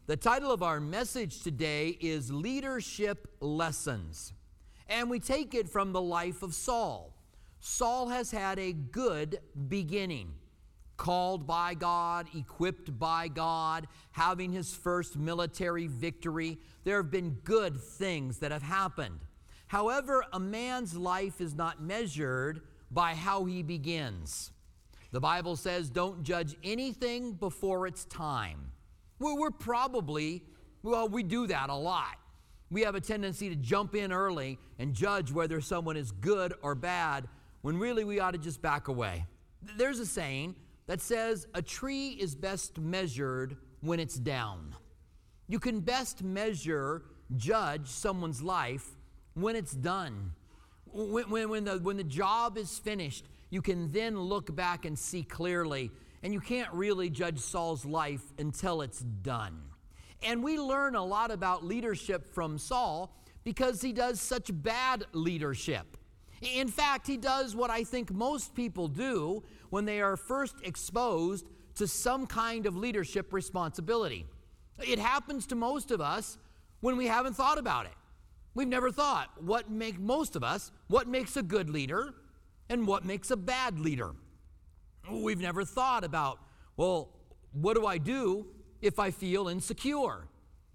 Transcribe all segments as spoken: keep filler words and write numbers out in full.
The title of our message today is Leadership Lessons, and we take it from the life of Saul. Saul has had a good beginning, called by God, equipped by God, having his first military victory. There have been good things that have happened. However, a man's life is not measured by how he begins. The Bible says, don't judge anything before it's time. Well, we're probably, well, we do that a lot. We have a tendency to jump in early and judge whether someone is good or bad, when really we ought to just back away. There's a saying that says a tree is best measured when it's down. You can best measure, judge someone's life when it's done. When, when, when, the, when the job is finished, you can then look back and see clearly. And you can't really judge Saul's life until it's done. And we learn a lot about leadership from Saul because he does such bad leadership. In fact, he does what I think most people do when they are first exposed to some kind of leadership responsibility. It happens to most of us when we haven't thought about it. We've never thought what makes most of us, what makes a good leader and what makes a bad leader. We've never thought about, well, what do I do if I feel insecure?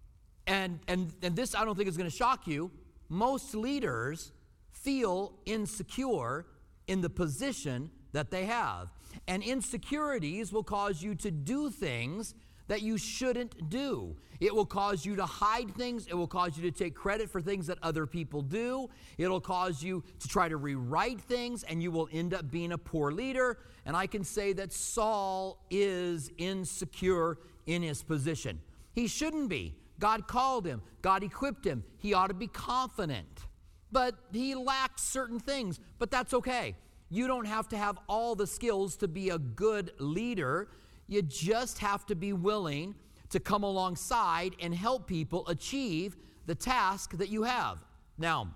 And, and, and this, I don't think is going to shock you. Most leaders feel insecure in the position that they have. And insecurities will cause you to do things that you shouldn't do. It will cause you to hide things. It will cause you to take credit for things that other people do. It'll cause you to try to rewrite things, and you will end up being a poor leader. And I can say that Saul is insecure in his position. He shouldn't be. God called him. God equipped him. He ought to be confident. But he lacks certain things. But that's okay. You don't have to have all the skills to be a good leader. You just have to be willing to come alongside and help people achieve the task that you have. Now,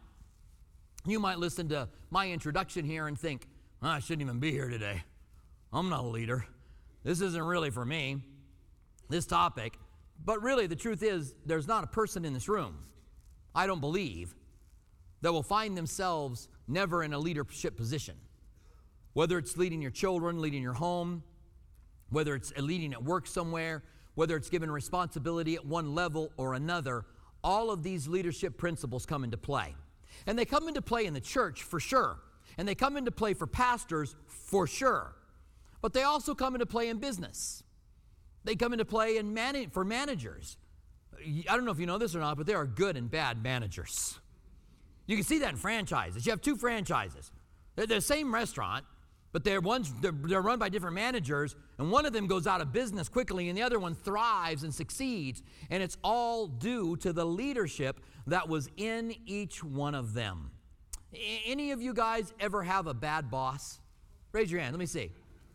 you might listen to my introduction here and think, oh, I shouldn't even be here today. I'm not a leader. This isn't really for me, this topic. But really, the truth is, there's not a person in this room, I don't believe, that will find themselves never in a leadership position. Whether it's leading your children, leading your home, whether it's leading at work somewhere, whether it's given responsibility at one level or another, all of these leadership principles come into play. And they come into play in the church for sure. And they come into play for pastors for sure. But they also come into play in business. They come into play in man- for managers. I don't know if you know this or not, but there are good and bad managers. You can see that in franchises. You have two franchises. They're the same restaurant, but they're, ones, they're, they're run by different managers, and one of them goes out of business quickly, and the other one thrives and succeeds, and it's all due to the leadership that was in each one of them. Any of you guys ever have a bad boss? Raise your hand. Let me see.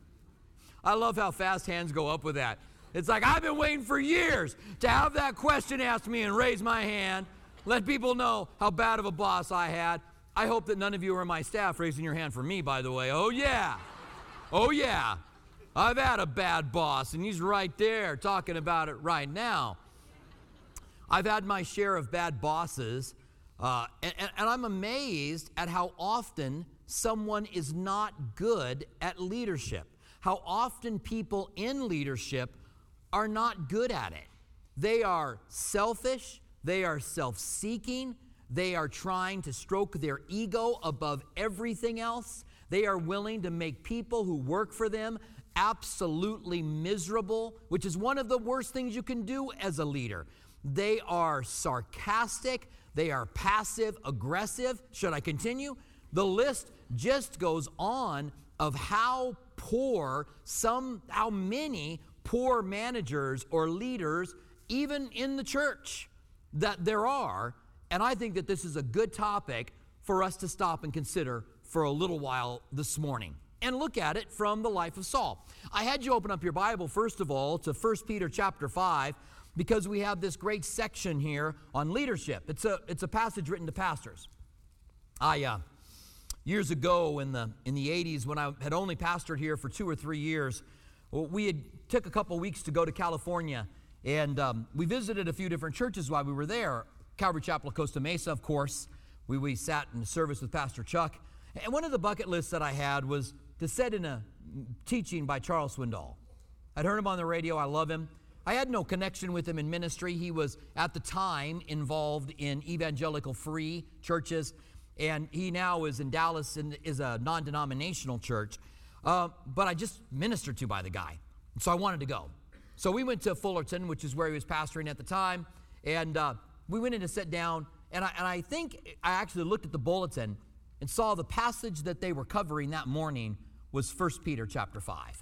I love how fast hands go up with that. It's like, I've been waiting for years to have that question asked me and raise my hand, let people know how bad of a boss I had. I hope that none of you are my staff raising your hand for me, by the way. Oh, yeah. Oh, yeah. I've had a bad boss, and he's right there talking about it right now. I've had my share of bad bosses, uh, and, and, and I'm amazed at how often someone is not good at leadership, how often people in leadership are not good at it. They are selfish. They are self-seeking. They are trying to stroke their ego above everything else. They are willing to make people who work for them absolutely miserable, which is one of the worst things you can do as a leader. They are sarcastic. They are passive aggressive. Should I continue? The list just goes on of how poor some, how many poor managers or leaders, even in the church, that there are. And I think that this is a good topic for us to stop and consider for a little while this morning and look at it from the life of Saul. I had you open up your Bible, first of all, to First Peter chapter five, because we have this great section here on leadership. It's a, it's a passage written to pastors. I, uh, years ago in the, in the eighties, when I had only pastored here for two or three years, well, we had took a couple weeks to go to California And um, we visited a few different churches while we were there. Calvary Chapel of Costa Mesa, of course. We, we sat in service with Pastor Chuck. And one of the bucket lists that I had was to sit in a teaching by Charles Swindoll. I'd heard him on the radio. I love him. I had no connection with him in ministry. He was, at the time, involved in evangelical free churches, and he now is in Dallas and is a non-denominational church. Uh, but I just ministered to by the guy, so I wanted to go. So we went to Fullerton, which is where he was pastoring at the time, and uh, we went in to sit down, and I, and I think I actually looked at the bulletin and saw the passage that they were covering that morning was First Peter chapter five.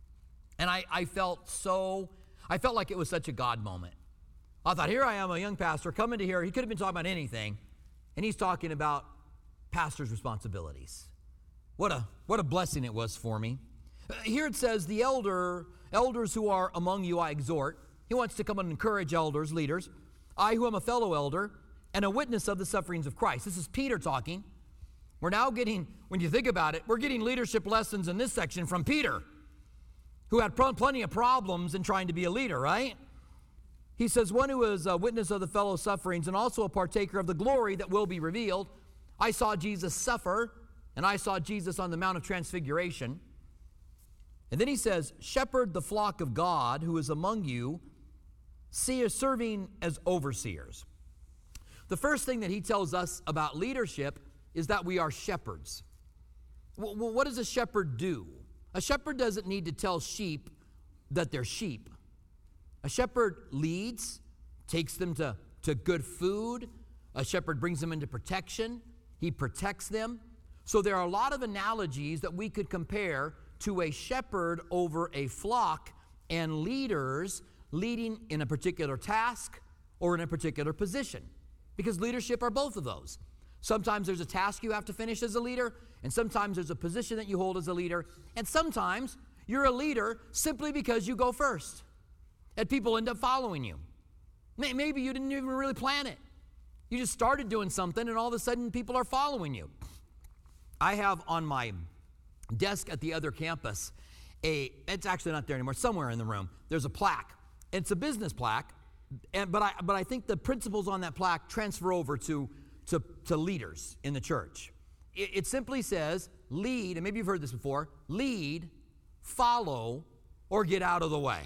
And I, I felt so, I felt like it was such a God moment. I thought, here I am, a young pastor, coming to here. He could have been talking about anything, and he's talking about pastor's responsibilities. What a, what a blessing it was for me. Here it says, the elder, elders who are among you I exhort. He wants to come and encourage elders, leaders. I who am a fellow elder and a witness of the sufferings of Christ. This is Peter talking. We're now getting, when you think about it, we're getting leadership lessons in this section from Peter, who had plenty of problems in trying to be a leader, right? He says, one who is a witness of the fellow sufferings and also a partaker of the glory that will be revealed. I saw Jesus suffer, and I saw Jesus on the Mount of Transfiguration. And then he says, shepherd the flock of God who is among you, see, serving as overseers. The first thing that he tells us about leadership is that we are shepherds. Well, what does a shepherd do? A shepherd doesn't need to tell sheep that they're sheep. A shepherd leads, takes them to, to good food. A shepherd brings them into protection. He protects them. So there are a lot of analogies that we could compare to a shepherd over a flock and leaders leading in a particular task or in a particular position. Because leadership are both of those. Sometimes there's a task you have to finish as a leader, and sometimes there's a position that you hold as a leader, and sometimes you're a leader simply because you go first, and people end up following you. Maybe you didn't even really plan it. You just started doing something, and all of a sudden people are following you. I have on my desk at the other campus a, it's actually not there anymore, somewhere in the room, there's a plaque. It's a business plaque, and, but, I, but I think the principles on that plaque transfer over to To, to leaders in the church. It, it simply says, lead, and maybe you've heard this before, lead, follow, or get out of the way.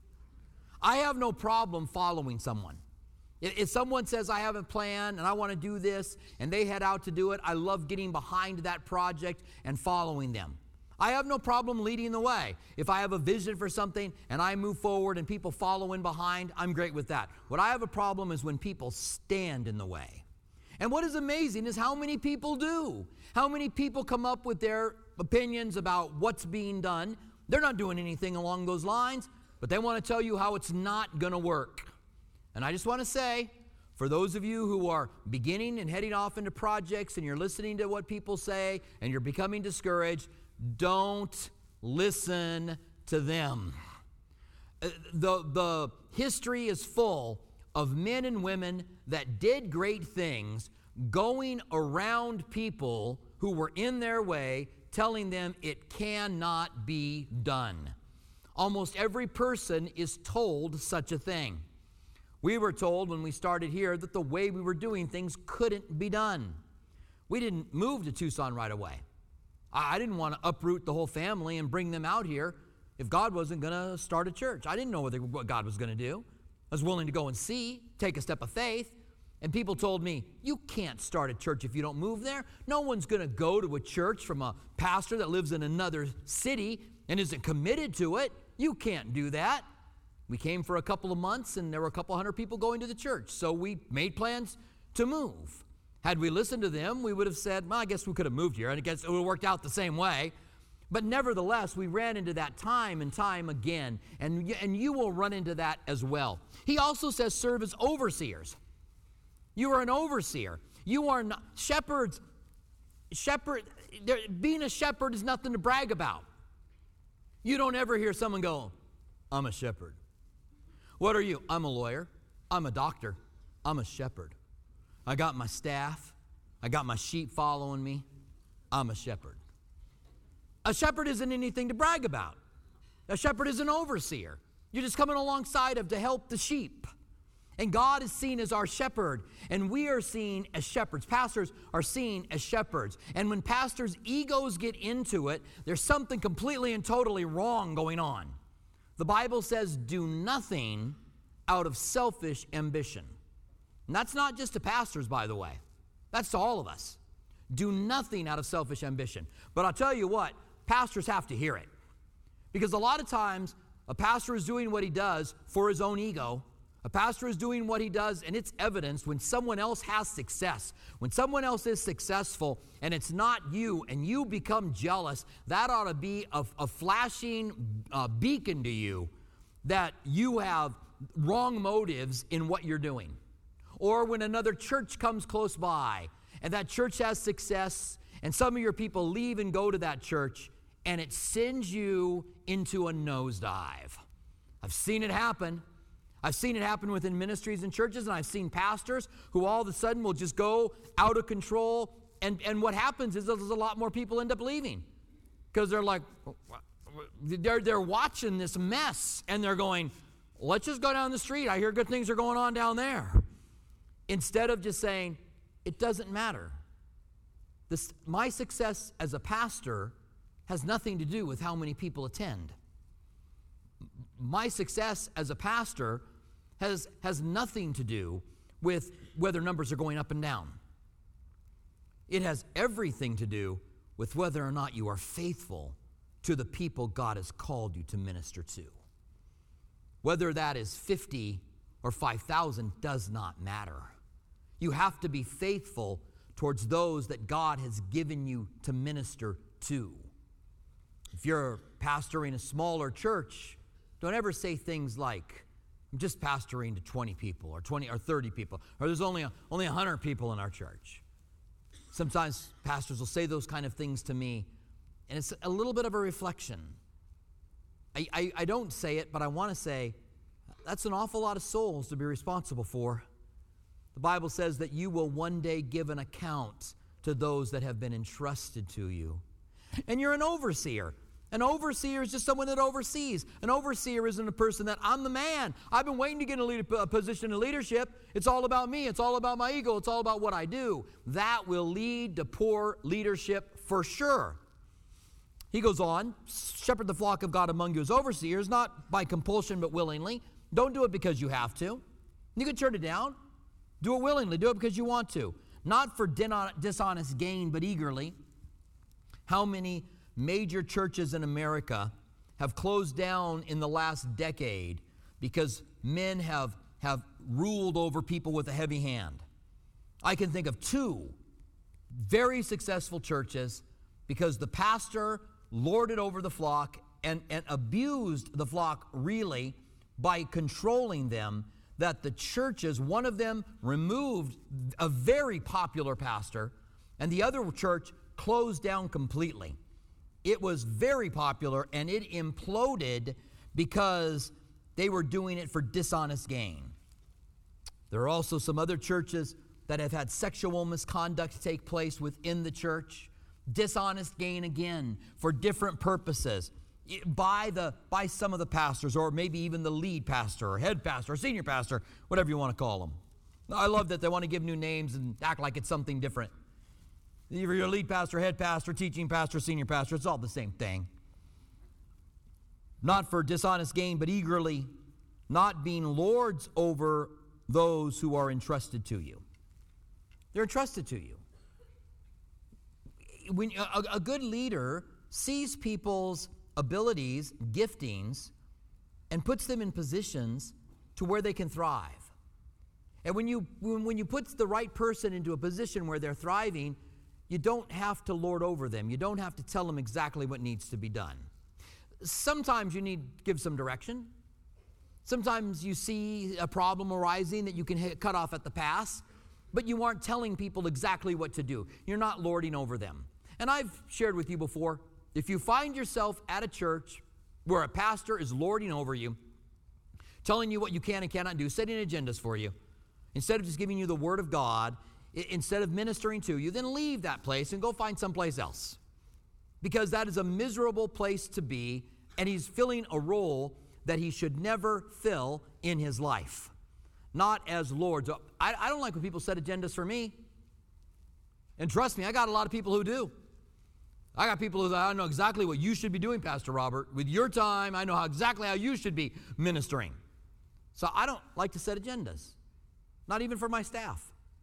I have no problem following someone. If, if someone says, I have a plan, and I want to do this, and they head out to do it, I love getting behind that project and following them. I have no problem leading the way. If I have a vision for something, and I move forward, and people follow in behind, I'm great with that. What I have a problem is when people stand in the way. And what is amazing is how many people do. How many people come up with their opinions about what's being done. They're not doing anything along those lines, but they want to tell you how it's not going to work. And I just want to say, for those of you who are beginning and heading off into projects and you're listening to what people say and you're becoming discouraged, don't listen to them. The, the history is full of men and women that did great things going around people who were in their way, telling them it cannot be done. Almost every person is told such a thing. We were told when we started here that the way we were doing things couldn't be done. We didn't move to Tucson right away. I didn't want to uproot the whole family and bring them out here if God wasn't going to start a church. I didn't know what God was going to do. I was willing to go and see, take a step of faith. And people told me, you can't start a church if you don't move there. No one's going to go to a church from a pastor that lives in another city and isn't committed to it. You can't do that. We came for a couple of months, and there were a couple hundred people going to the church. So we made plans to move. Had we listened to them, we would have said, well, I guess we could have moved here, and I guess it would have worked out the same way. But nevertheless, we ran into that time and time again, and, and you will run into that as well. He also says serve as overseers. You are an overseer. You are not, shepherds, shepherd, being a shepherd is nothing to brag about. You don't ever hear someone go, I'm a shepherd. What are you? I'm a lawyer. I'm a doctor. I'm a shepherd. I got my staff. I got my sheep following me. I'm a shepherd. A shepherd isn't anything to brag about. A shepherd is an overseer. You're just coming alongside of to help the sheep. And God is seen as our shepherd, and we are seen as shepherds. Pastors are seen as shepherds. And when pastors' egos get into it, there's something completely and totally wrong going on. The Bible says, do nothing out of selfish ambition. And that's not just to pastors, by the way. That's to all of us. Do nothing out of selfish ambition. But I'll tell you what, pastors have to hear it. Because a lot of times, a pastor is doing what he does for his own ego. A pastor is doing what he does, and it's evidenced when someone else has success. When someone else is successful, and it's not you, and you become jealous, that ought to be a, a flashing uh, beacon to you that you have wrong motives in what you're doing. Or when another church comes close by, and that church has success, and some of your people leave and go to that church, and it sends you into a nosedive. I've seen it happen. I've seen it happen within ministries and churches, and I've seen pastors who all of a sudden will just go out of control, and, and what happens is there's a lot more people end up leaving because they're like, they're, they're watching this mess, and they're going, let's just go down the street. I hear good things are going on down there. Instead of just saying, it doesn't matter. This, my success as a pastor has nothing to do with how many people attend. My success as a pastor has, has nothing to do with whether numbers are going up and down. It has everything to do with whether or not you are faithful to the people God has called you to minister to. Whether that is fifty or five thousand does not matter. You have to be faithful towards those that God has given you to minister to. If you're pastoring a smaller church, don't ever say things like, I'm just pastoring to twenty people or twenty or thirty people, or there's only a, only one hundred people in our church. Sometimes pastors will say those kind of things to me, and it's a little bit of a reflection. I, I, I don't say it, but I want to say, that's an awful lot of souls to be responsible for. The Bible says that you will one day give an account to those that have been entrusted to you. And you're an overseer. An overseer is just someone that oversees. An overseer isn't a person that, I'm the man. I've been waiting to get in a, lead, a position of leadership. It's all about me. It's all about my ego. It's all about what I do. That will lead to poor leadership for sure. He goes on, shepherd the flock of God among you as overseers, not by compulsion but willingly. Don't do it because you have to. You can turn it down. Do it willingly. Do it because you want to. Not for dishonest gain, but eagerly. How many major churches in America have closed down in the last decade because men have, have ruled over people with a heavy hand? I can think of two very successful churches because the pastor lorded over the flock and, and abused the flock really by controlling them, that the churches, one of them removed a very popular pastor, and the other church closed down completely. It was very popular, and it imploded because they were doing it for dishonest gain. There are also some other churches that have had sexual misconduct take place within the church. Dishonest gain again for different purposes by the by some of the pastors, or maybe even the lead pastor or head pastor or senior pastor, whatever you want to call them. I love that they want to give new names and act like it's something different. Either you're a lead pastor, head pastor, teaching pastor, senior pastor, it's all the same thing. Not for dishonest gain, but eagerly, not being lords over those who are entrusted to you. They're entrusted to you. When a, a good leader sees people's abilities, giftings, and puts them in positions to where they can thrive. And when you when, when you put the right person into a position where they're thriving, you don't have to lord over them. You don't have to tell them exactly what needs to be done. Sometimes you need to give some direction. Sometimes you see a problem arising that you can hit, cut off at the pass, but you aren't telling people exactly what to do. You're not lording over them. And I've shared with you before, if you find yourself at a church where a pastor is lording over you, telling you what you can and cannot do, setting agendas for you, instead of just giving you the word of God, instead of ministering to you, then leave that place and go find someplace else. Because that is a miserable place to be, and he's filling a role that he should never fill in his life. Not as Lord. I, I don't like when people set agendas for me. And trust me, I got a lot of people who do. I got people who say, I know exactly what you should be doing, Pastor Robert. With your time, I know how exactly how you should be ministering. So I don't like to set agendas. Not even for my staff.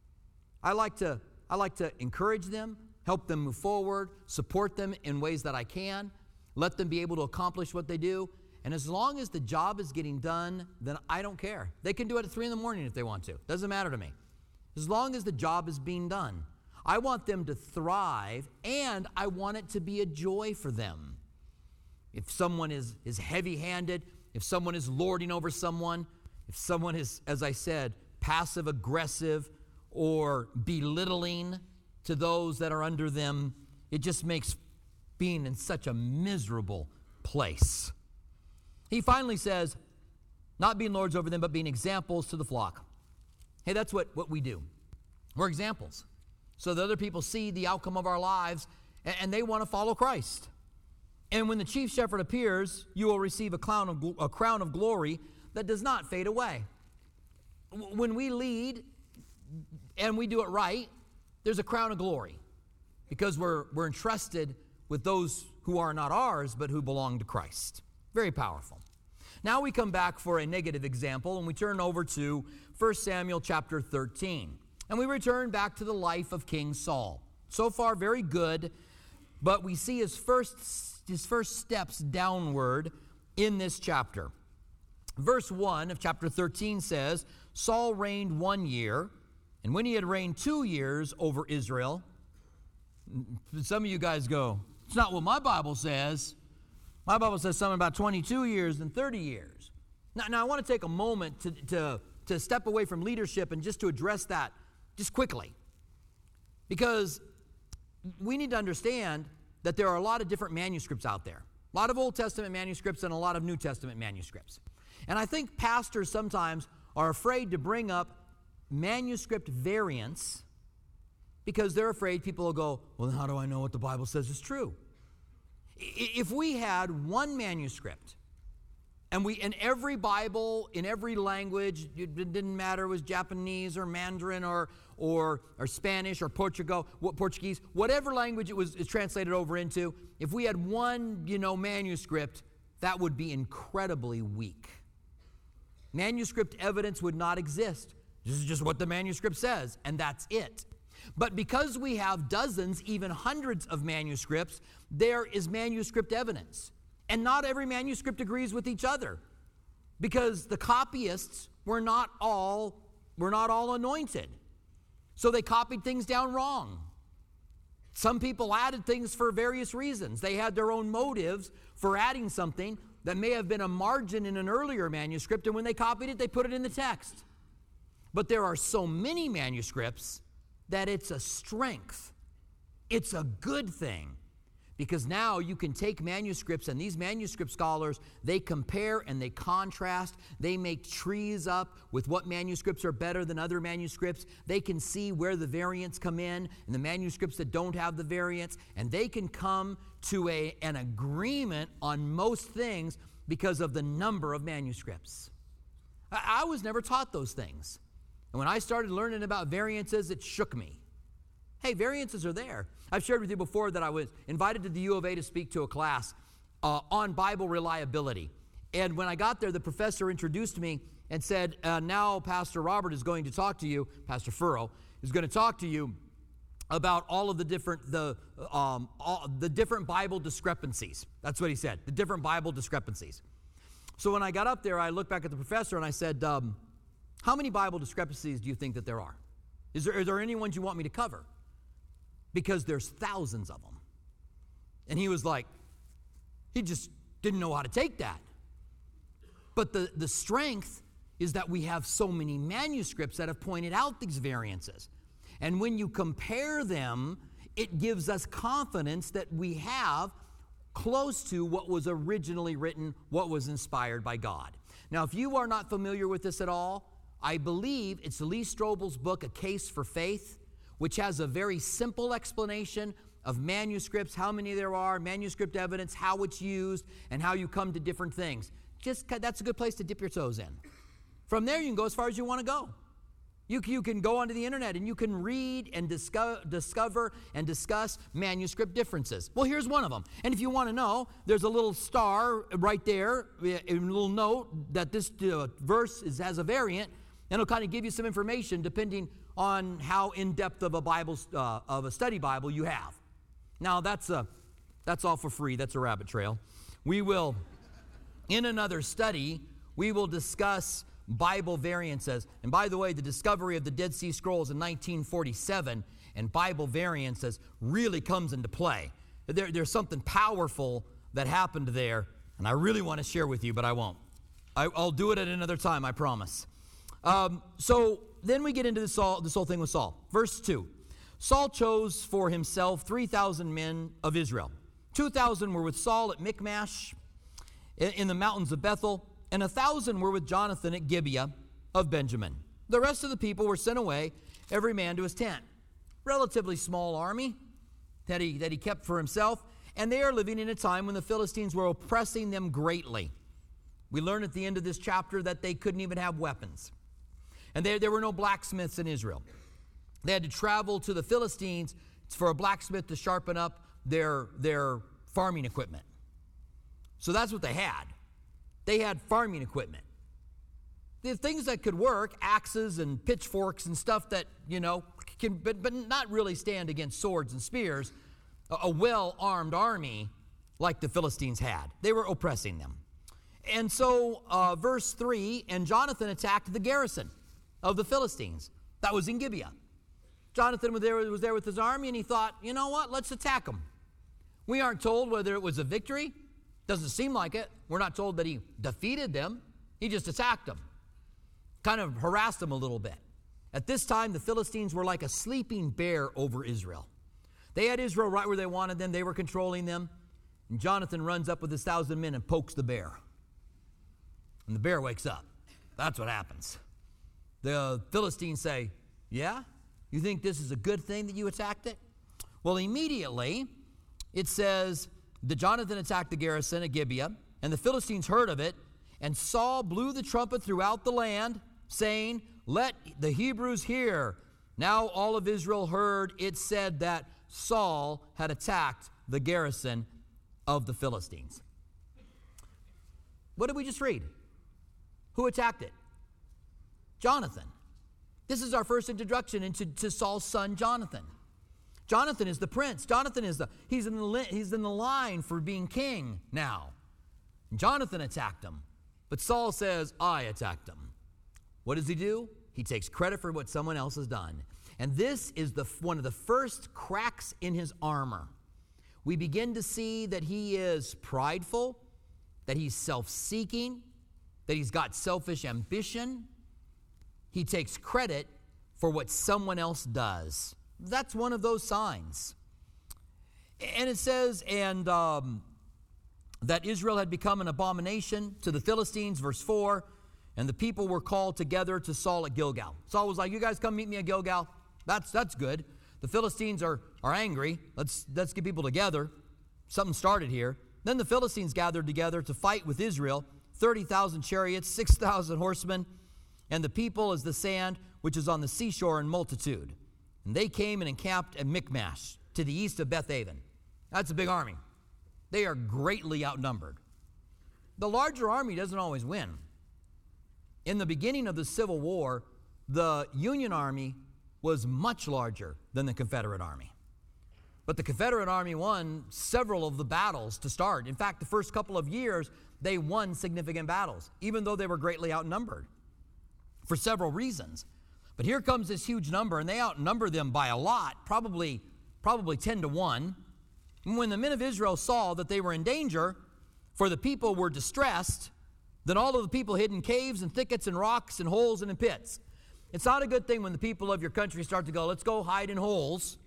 I like to, I like to encourage them, help them move forward, support them in ways that I can, let them be able to accomplish what they do. And as long as the job is getting done, then I don't care. They can do it at three in the morning if they want to. Doesn't matter to me. As long as the job is being done. I want them to thrive, and I want it to be a joy for them. If someone is, is heavy-handed, if someone is lording over someone, if someone is, as I said, passive-aggressive or belittling to those that are under them, it just makes being in such a miserable place. He finally says, not being lords over them, but being examples to the flock. Hey, that's what, what we do. We're examples. So that other people see the outcome of our lives, and, and they want to follow Christ. And when the chief shepherd appears, you will receive a crown of, a crown of glory that does not fade away. When we lead and we do it right, there's a crown of glory because we're, we're entrusted with those who are not ours, but who belong to Christ. Very powerful. Now we come back for a negative example, and we turn over to First Samuel chapter thirteen. And we return back to the life of King Saul. So far, very good, but we see his first, his first steps downward in this chapter. Verse one of chapter thirteen says, Saul reigned one year, and when he had reigned two years over Israel, some of you guys go, it's not what my Bible says. My Bible says something about twenty-two years and thirty years. Now, now I want to take a moment to, to, to step away from leadership and just to address that just quickly. Because we need to understand that there are a lot of different manuscripts out there. A lot of Old Testament manuscripts and a lot of New Testament manuscripts. And I think pastors sometimes are afraid to bring up manuscript variants because they're afraid people will go, well, how do I know what the Bible says is true? If we had one manuscript, and we in every Bible, in every language, it didn't matter it was Japanese or Mandarin or or, or Spanish or Portugal, Portuguese, whatever language it was is translated over into, if we had one, you know, manuscript, that would be incredibly weak. Manuscript evidence would not exist. This is just what the manuscript says, and that's it. But because we have dozens, even hundreds of manuscripts, there is manuscript evidence. And not every manuscript agrees with each other because the copyists were not all, were not all anointed. So they copied things down wrong. Some people added things for various reasons. They had their own motives for adding something that may have been a margin in an earlier manuscript, and when they copied it, they put it in the text. But there are so many manuscripts that it's a strength. It's a good thing. Because now you can take manuscripts, and these manuscript scholars, they compare and they contrast. They make trees up with what manuscripts are better than other manuscripts. They can see where the variants come in and the manuscripts that don't have the variants, and they can come to a, an agreement on most things because of the number of manuscripts. I, I was never taught those things. And when I started learning about variances, it shook me. Hey, variances are there. I've shared with you before that I was invited to the U of A to speak to a class uh, on Bible reliability. And when I got there, the professor introduced me and said, uh, now Pastor Robert is going to talk to you, Pastor Furrow, is going to talk to you about all of the different, the, um, all, the different Bible discrepancies. That's what he said, the different Bible discrepancies. So when I got up there, I looked back at the professor and I said, um, how many Bible discrepancies do you think that there are? Is there, are there any ones you want me to cover? Because there's thousands of them. And he was like, he just didn't know how to take that. But the, the strength is that we have so many manuscripts that have pointed out these variances. And when you compare them, it gives us confidence that we have close to what was originally written, what was inspired by God. Now, if you are not familiar with this at all, I believe it's Lee Strobel's book, A Case for Faith, which has a very simple explanation of manuscripts, how many there are, manuscript evidence, how it's used, and how you come to different things. just that's a good place to dip your toes in. From there, you can go as far as you want to go. You, you can go onto the internet and you can read and discover, discover and discuss manuscript differences. Well, here's one of them. And if you want to know, there's a little star right there, a little note that this uh, verse is, has a variant, and it'll kind of give you some information depending on how in-depth of a Bible, uh, of a study Bible you have. Now, that's a, that's all for free. That's a rabbit trail. We will, in another study, we will discuss Bible variances. And by the way, the discovery of the Dead Sea Scrolls in nineteen forty-seven and Bible variances really comes into play. There, there's something powerful that happened there, and I really want to share with you, but I won't. I, I'll do it at another time, I promise. Um, so then we get into this, all, this whole thing with Saul. Verse two. Saul chose for himself three thousand men of Israel. two thousand were with Saul at Michmash in, in the mountains of Bethel, and a thousand were with Jonathan at Gibeah of Benjamin. The rest of the people were sent away, every man to his tent. Relatively small army that he, that he kept for himself, and they are living in a time when the Philistines were oppressing them greatly. We learn at the end of this chapter that they couldn't even have weapons. And there, there were no blacksmiths in Israel. They had to travel to the Philistines for a blacksmith to sharpen up their, their farming equipment. So that's what they had. They had farming equipment. The things that could work, axes and pitchforks and stuff that, you know, can but, but not really stand against swords and spears, a, a well-armed army like the Philistines had. They were oppressing them. And so, uh, verse three, and Jonathan attacked the garrison of the Philistines. That was in Gibeah. Jonathan was there, was there with his army, and he thought, you know what, let's attack them. We aren't told whether it was a victory. Doesn't seem like it. We're not told that he defeated them. He just attacked them. Kind of harassed them a little bit. At this time, the Philistines were like a sleeping bear over Israel. They had Israel right where they wanted them. They were controlling them. And Jonathan runs up with his thousand men and pokes the bear. And the bear wakes up. That's what happens. The Philistines say, yeah? You think this is a good thing that you attacked it? Well, immediately, it says that Jonathan attacked the garrison at Gibeah, and the Philistines heard of it, and Saul blew the trumpet throughout the land, saying, let the Hebrews hear. Now all of Israel heard it said that Saul had attacked the garrison of the Philistines. What did we just read? Who attacked it? Jonathan. This is our first introduction into to Saul's son, Jonathan. Jonathan is the prince. Jonathan is the, he's in the, he's in the line for being king now. Jonathan attacked him, but Saul says, I attacked him. What does he do? He takes credit for what someone else has done. And this is the one of the first cracks in his armor. We begin to see that he is prideful, that he's self-seeking, that he's got selfish ambition. He takes credit for what someone else does. That's one of those signs. And it says, and um, that Israel had become an abomination to the Philistines, verse four, and the people were called together to Saul at Gilgal. Saul was like, you guys come meet me at Gilgal. That's that's good. The Philistines are, are angry. Let's, let's get people together. Something started here. Then the Philistines gathered together to fight with Israel, thirty thousand chariots, six thousand horsemen, and the people as the sand which is on the seashore in multitude. And they came and encamped at Michmash, to the east of Bethaven. That's a big army. They are greatly outnumbered. The larger army doesn't always win. In the beginning of the Civil War, the Union Army was much larger than the Confederate Army. But the Confederate Army won several of the battles to start. In fact, the first couple of years, they won significant battles, even though they were greatly outnumbered for several reasons. But here comes this huge number, and they outnumber them by a lot, probably, probably ten to one. And when the men of Israel saw that they were in danger, for the people were distressed, then all of the people hid in caves and thickets and rocks and holes and in pits. It's not a good thing when the people of your country start to go, let's go hide in holes.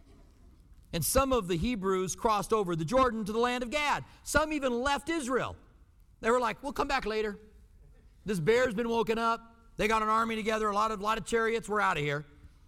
And some of the Hebrews crossed over the Jordan to the land of Gad. Some even left Israel. They were like, we'll come back later. This bear's been woken up. They got an army together, a lot of, lot of chariots. We're out of here.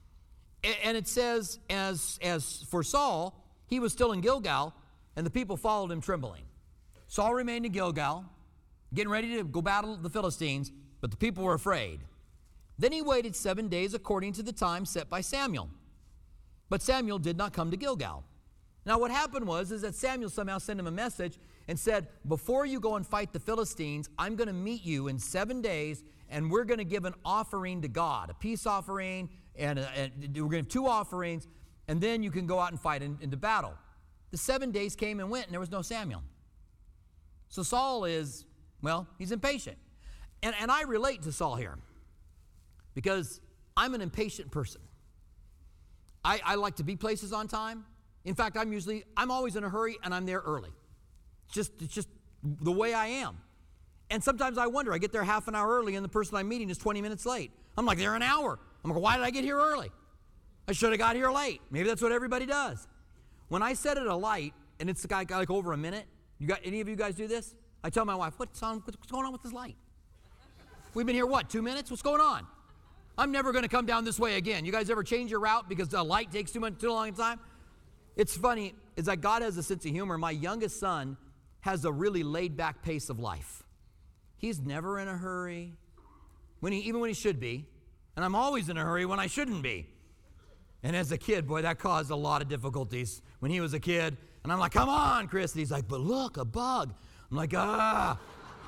And it says, as, as for Saul, he was still in Gilgal, and the people followed him trembling. Saul remained in Gilgal. getting ready to go battle the Philistines, but the people were afraid. Then he waited seven days according to the time set by Samuel. But Samuel did not come to Gilgal. Now what happened was is that Samuel somehow sent him a message and said, before you go and fight the Philistines, I'm going to meet you in seven days, and we're going to give an offering to God, a peace offering, and, a, and we're going to have two offerings, and then you can go out and fight in, into battle. The seven days came and went, and there was no Samuel. So Saul is, well, he's impatient. And, and I relate to Saul here because I'm an impatient person. I, I like to be places on time. In fact, I'm usually, I'm always in a hurry, and I'm there early. It's just, it's just the way I am. And sometimes I wonder, I get there half an hour early, and the person I'm meeting is twenty minutes late. I'm like, they're an hour. I'm like, why did I get here early? I should have got here late. Maybe that's what everybody does. When I set at a light, and it's got like over a minute, you got any of you guys do this? I tell my wife, what's, on, what's going on with this light? We've been here, what, two minutes? What's going on? I'm never going to come down this way again. You guys ever change your route because the light takes too much, too long a time? It's funny, is that God has a sense of humor. My youngest son has a really laid-back pace of life. He's never in a hurry, when he, even when he should be. And I'm always in a hurry when I shouldn't be. And as a kid, boy, that caused a lot of difficulties when he was a kid. And I'm like, come on, Chris. And he's like, but look, a bug. I'm like, ah.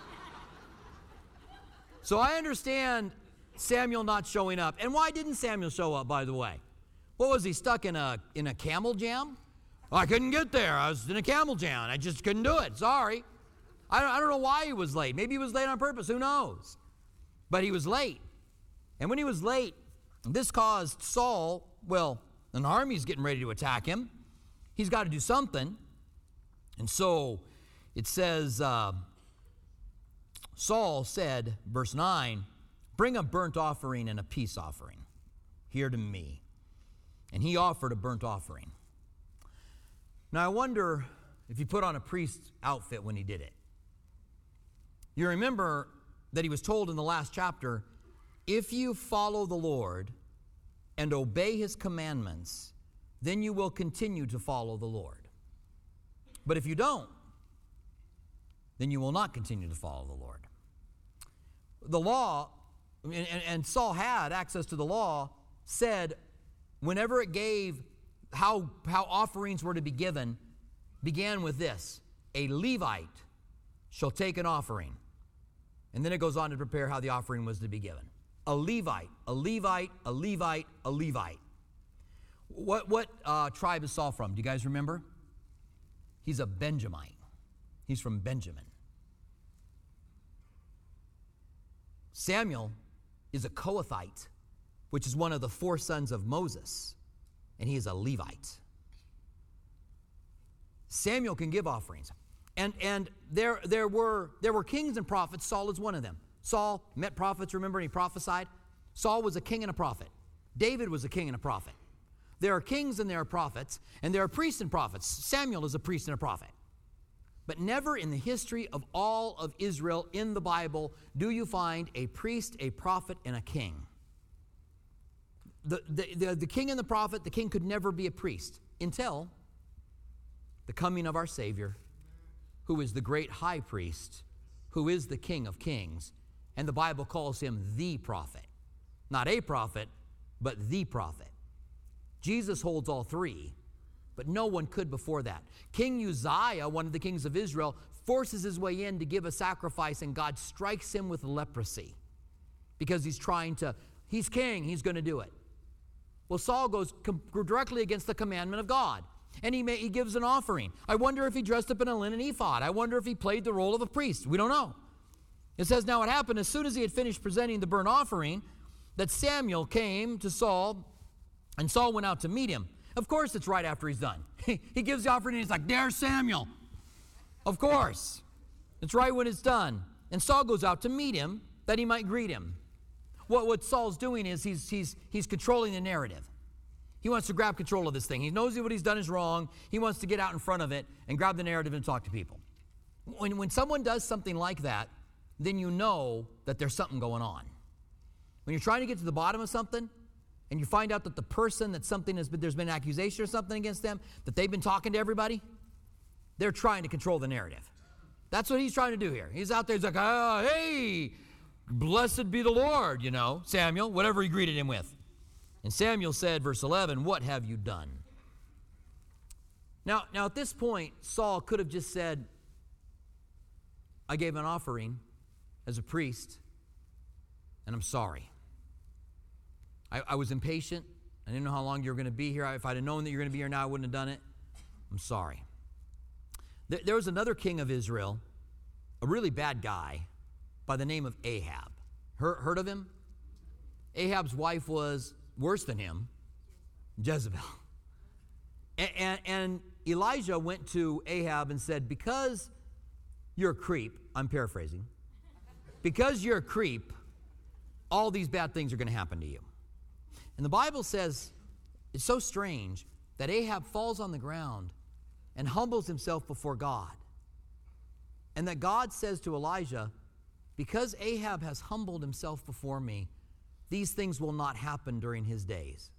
So I understand Samuel not showing up. And why didn't Samuel show up, by the way? What was he, stuck in a in a camel jam? Oh, I couldn't get there. I was in a camel jam. I just couldn't do it. Sorry. I don't, I don't know why he was late. Maybe he was late on purpose. Who knows? But he was late. And when he was late, this caused Saul, well, an army's getting ready to attack him. He's got to do something. And so it says, uh, Saul said, verse nine, bring a burnt offering and a peace offering here to me. And he offered a burnt offering. Now I wonder if he put on a priest's outfit when he did it. You remember that he was told in the last chapter, if you follow the Lord and obey his commandments, then you will continue to follow the Lord. But if you don't, then you will not continue to follow the Lord. The law, and, and Saul had access to the law, said whenever it gave how, how offerings were to be given, began with this: a Levite shall take an offering. And then it goes on to prepare how the offering was to be given. A Levite, a Levite, a Levite, a Levite. What, what uh, tribe is Saul from? Do you guys remember? He's a Benjamite. He's from Benjamin. Samuel is a Kohathite, which is one of the four sons of Moses, and he is a Levite. Samuel can give offerings. And, and there, there, were, there were kings and prophets. Saul is one of them. Saul met prophets, remember, and he prophesied. Saul was a king and a prophet. David was a king and a prophet. There are kings and there are prophets, and there are priests and prophets. Samuel is a priest and a prophet. But never in the history of all of Israel in the Bible do you find a priest, a prophet, and a king. The, the, the, the king and the prophet, the king could never be a priest until the coming of our Savior, who is the great high priest, who is the King of kings. And the Bible calls him the prophet. Not a prophet, but the prophet. Jesus holds all three, but no one could before that. King Uzziah, one of the kings of Israel, forces his way in to give a sacrifice, and God strikes him with leprosy because he's trying to, he's king, he's going to do it. Well, Saul goes com- directly against the commandment of God. And he, may, he gives an offering. I wonder if he dressed up in a linen ephod. I wonder if he played the role of a priest. We don't know. It says, now it happened as soon as he had finished presenting the burnt offering, that Samuel came to Saul, and Saul went out to meet him. Of course, it's right after he's done. He gives the offering, and he's like, there's Samuel. Of course. It's right when it's done. And Saul goes out to meet him, that he might greet him. What, what Saul's doing is he's, he's, he's controlling the narrative. He wants to grab control of this thing. He knows that what he's done is wrong. He wants to get out in front of it and grab the narrative and talk to people. When, when someone does something like that, then you know that there's something going on. When you're trying to get to the bottom of something and you find out that the person that something has been, there's been an accusation or something against them, that they've been talking to everybody, they're trying to control the narrative. That's what he's trying to do here. He's out there, he's like, oh, hey, blessed be the Lord, you know, Samuel, whatever he greeted him with. And Samuel said, verse eleven, what have you done? Now, now at this point, Saul could have just said, I gave an offering as a priest, and I'm sorry. I, I was impatient. I didn't know how long you were going to be here. If I'd have known that you were going to be here now, I wouldn't have done it. I'm sorry. There, there was another king of Israel, a really bad guy, by the name of Ahab. Heard, heard of him? Ahab's wife was worse than him, Jezebel. And, and, and Elijah went to Ahab and said, because you're a creep, I'm paraphrasing, because you're a creep, all these bad things are going to happen to you. And the Bible says, it's so strange that Ahab falls on the ground and humbles himself before God. And that God says to Elijah, because Ahab has humbled himself before me, these things will not happen during his days.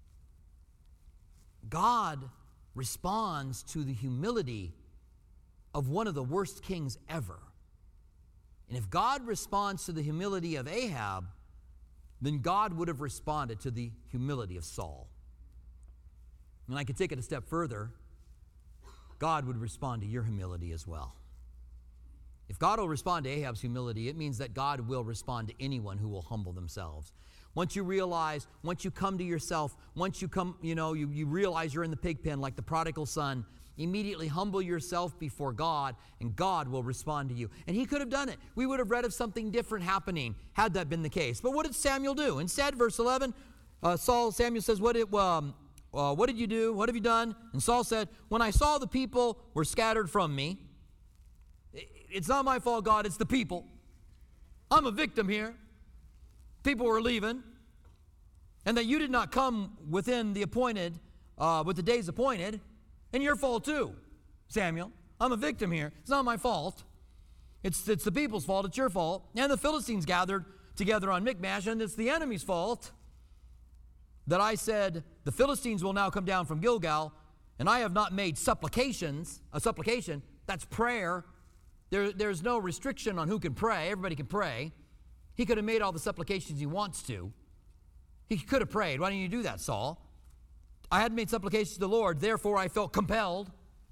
God responds to the humility of one of the worst kings ever. And if God responds to the humility of Ahab, then God would have responded to the humility of Saul. And I could take it a step further. God would respond to your humility as well. If God will respond to Ahab's humility, it means that God will respond to anyone who will humble themselves. Once you realize, once you come to yourself, once you come, you know, you, you realize you're in the pig pen like the prodigal son, immediately humble yourself before God, and God will respond to you. And he could have done it. We would have read of something different happening had that been the case. But what did Samuel do? Instead, verse eleven, uh, Saul, Samuel says, what did, um, uh, what did you do? What have you done? And Saul said, when I saw the people were scattered from me, it's not my fault, God, it's the people. I'm a victim here. People were leaving. And that you did not come within the appointed, uh, with the days appointed, and your fault too, Samuel. I'm a victim here. It's not my fault. It's, it's the people's fault. It's your fault. And the Philistines gathered together on Michmash, and it's the enemy's fault that I said, the Philistines will now come down from Gilgal, and I have not made supplications, a supplication, that's prayer. There, there's no restriction on who can pray. Everybody can pray. He could have made all the supplications he wants to. He could have prayed. Why didn't you do that, Saul? I hadn't made supplications to the Lord, therefore I felt compelled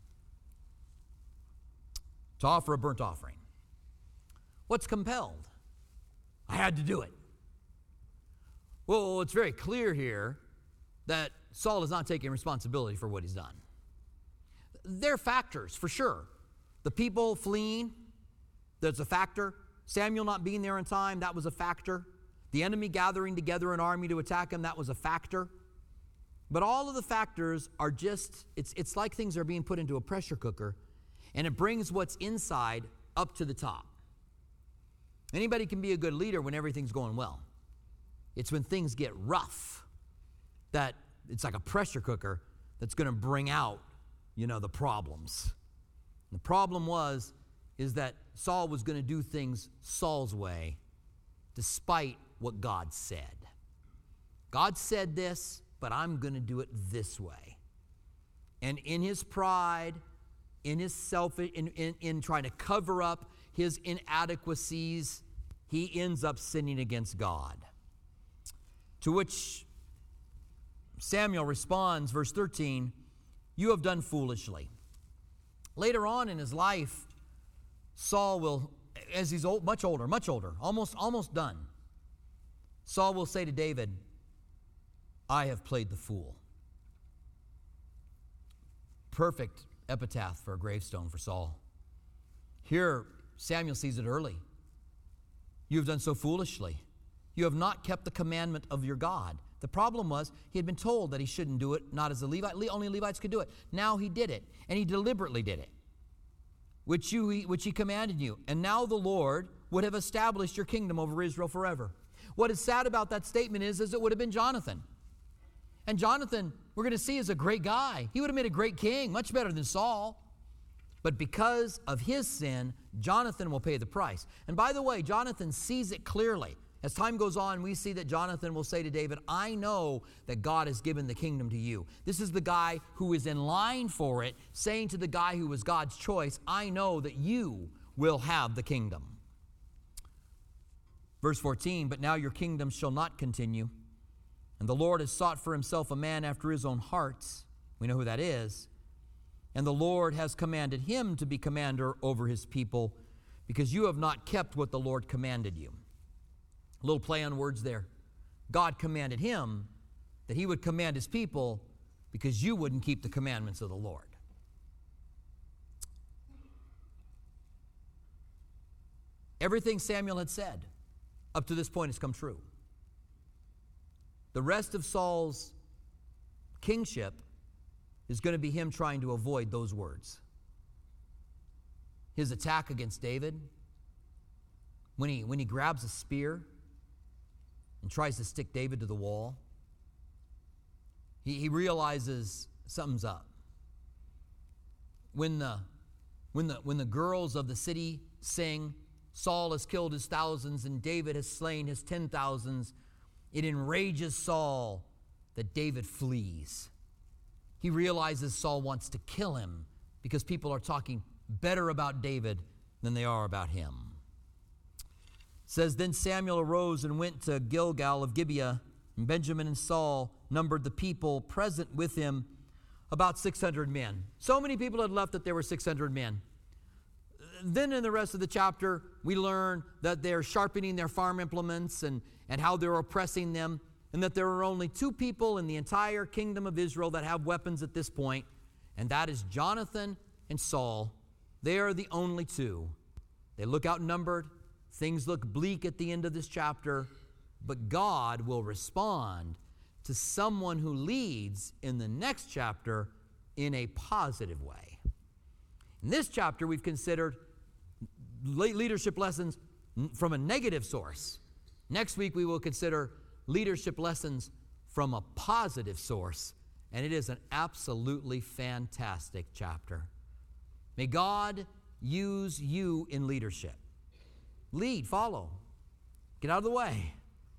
to offer a burnt offering. What's compelled? I had to do it. Well, it's very clear here that Saul is not taking responsibility for what he's done. There are factors, for sure. The people fleeing, that's a factor. Samuel not being there in time, that was a factor. The enemy gathering together an army to attack him, that was a factor. But all of the factors are just, it's, it's like things are being put into a pressure cooker, and it brings what's inside up to the top. Anybody can be a good leader when everything's going well. It's when things get rough that it's like a pressure cooker that's going to bring out, you know, the problems. And the problem was, is that Saul was going to do things Saul's way, despite what God said. God said this, but I'm going to do it this way. And in his pride, in his self, in, in, in trying to cover up his inadequacies, he ends up sinning against God. To which Samuel responds, verse thirteen, you have done foolishly. Later on in his life, Saul will, as he's old, much older, much older, almost, almost done, Saul will say to David, I have played the fool. Perfect epitaph for a gravestone for Saul. Here, Samuel sees it early. You have done so foolishly. You have not kept the commandment of your God. The problem was he had been told that he shouldn't do it, not as a Levite. Only Levites could do it. Now he did it, and he deliberately did it, which, you, which he commanded you. And now the Lord would have established your kingdom over Israel forever. What is sad about that statement is, is it would have been Jonathan. And Jonathan, we're going to see, is a great guy. He would have made a great king, much better than Saul. But because of his sin, Jonathan will pay the price. And by the way, Jonathan sees it clearly. As time goes on, we see that Jonathan will say to David, I know that God has given the kingdom to you. This is the guy who is in line for it, saying to the guy who was God's choice, I know that you will have the kingdom. Verse fourteen, but now your kingdom shall not continue. And the Lord has sought for himself a man after his own heart. We know who that is. And the Lord has commanded him to be commander over his people, because you have not kept what the Lord commanded you. A little play on words there. God commanded him that he would command his people because you wouldn't keep the commandments of the Lord. Everything Samuel had said up to this point has come true. The rest of Saul's kingship is going to be him trying to avoid those words. His attack against David, when he, when he grabs a spear and tries to stick David to the wall, he, he realizes something's up. When the, when, the, when the girls of the city sing, Saul has killed his thousands and David has slain his ten thousands, it enrages Saul that David flees. He realizes Saul wants to kill him because people are talking better about David than they are about him. It says, then Samuel arose and went to Gilgal of Gibeah, and Benjamin and Saul numbered the people present with him, about six hundred men. So many people had left that there were six hundred men. Then in the rest of the chapter, we learn that they're sharpening their farm implements and, and how they're oppressing them, and that there are only two people in the entire kingdom of Israel that have weapons at this point, and that is Jonathan and Saul. They are the only two. They look outnumbered. Things look bleak at the end of this chapter, but God will respond to someone who leads in the next chapter in a positive way. In this chapter, we've considered leadership lessons from a negative source. Next week, we will consider leadership lessons from a positive source, and it is an absolutely fantastic chapter. May God use you in leadership. Lead, follow, get out of the way.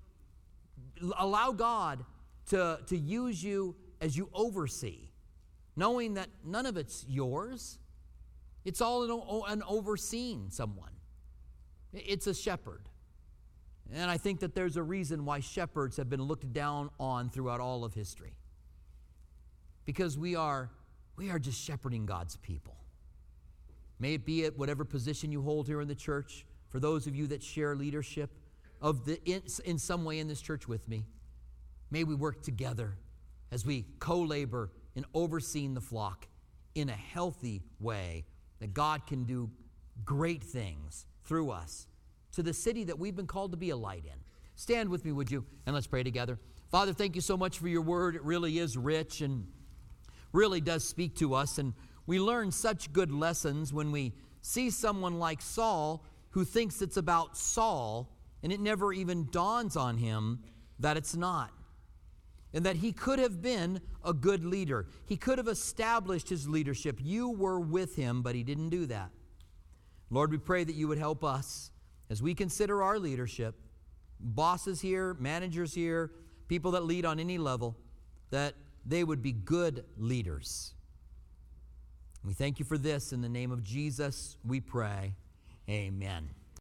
Allow God to, to use you as you oversee, knowing that none of it's yours. It's all an, an overseeing someone. It's a shepherd. And I think that there's a reason why shepherds have been looked down on throughout all of history. Because we are, we are just shepherding God's people. May it be at whatever position you hold here in the church, for those of you that share leadership of the in, in some way in this church with me, may we work together as we co-labor in overseeing the flock in a healthy way, that God can do great things through us to the city that we've been called to be a light in. Stand with me, would you? And let's pray together. Father, thank you so much for your word. It really is rich and really does speak to us. And we learn such good lessons when we see someone like Saul who thinks it's about Saul, and it never even dawns on him that it's not. And that he could have been a good leader. He could have established his leadership. You were with him, but he didn't do that. Lord, we pray that you would help us as we consider our leadership, bosses here, managers here, people that lead on any level, that they would be good leaders. We thank you for this. In the name of Jesus, we pray. Amen.